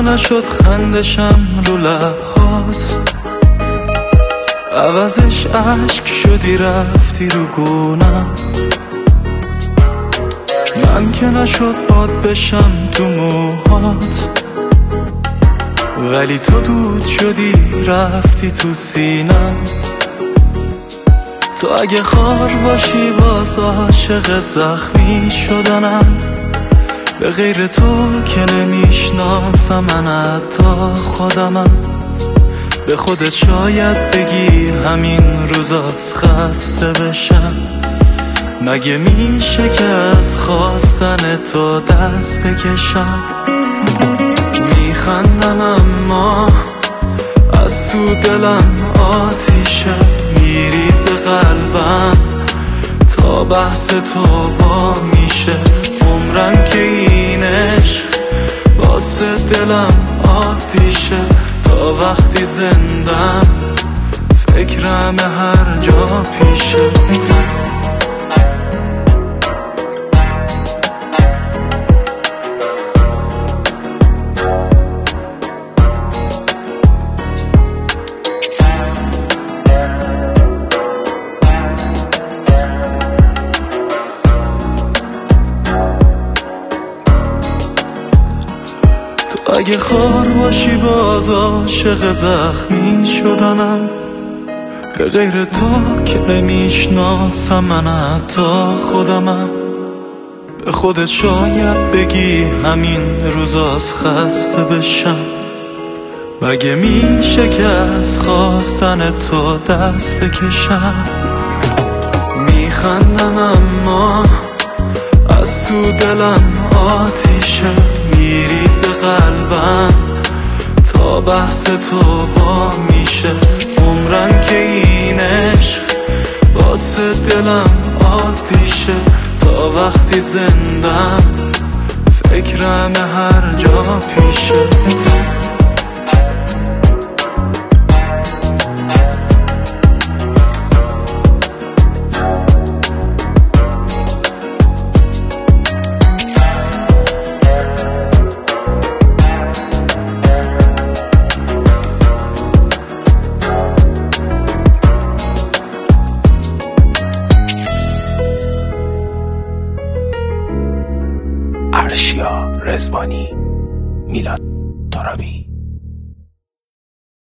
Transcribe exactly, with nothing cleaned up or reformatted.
نشد خندشم رو لبهات، عوضش عشق شدی رفتی رو گونم. من که نشد باد بشم تو موهات، ولی تو دود شدی رفتی تو سینم. تو اگه خار باشی باز عاشق زخمی شدنم، به غیر تو که نمیشناسم من حتی خودمم. به خودت شاید بگی همین روزاست خسته بشم، مگه میشه که از خواستن تو دست بکشم؟ میخندم اما از تو دلم آتیشه، میریزه قلبم تا بحث تو وا میشه. عمرم که این عشق واسه دلم عادیشه، تا وقتی زندم فکرم هر جا پیشه. اگه خار باشی باز عاشق زخمی شدنم، به غیر تو که نمیشناسم من حتی خودمم. به خودت شاید بگی همین روزاست خسته بشم، مگه میشه که از خواستن تو دست بکشم؟ میخندم اما از تو دلم آتیشه، میریزه قلبم تا بحث تو وا میشه. عمرم که این عشق واسه دلم عادیشه، تا وقتی زندم فکرم هر جا پیشه. ارشیا رضوانی، میلاد ترابی.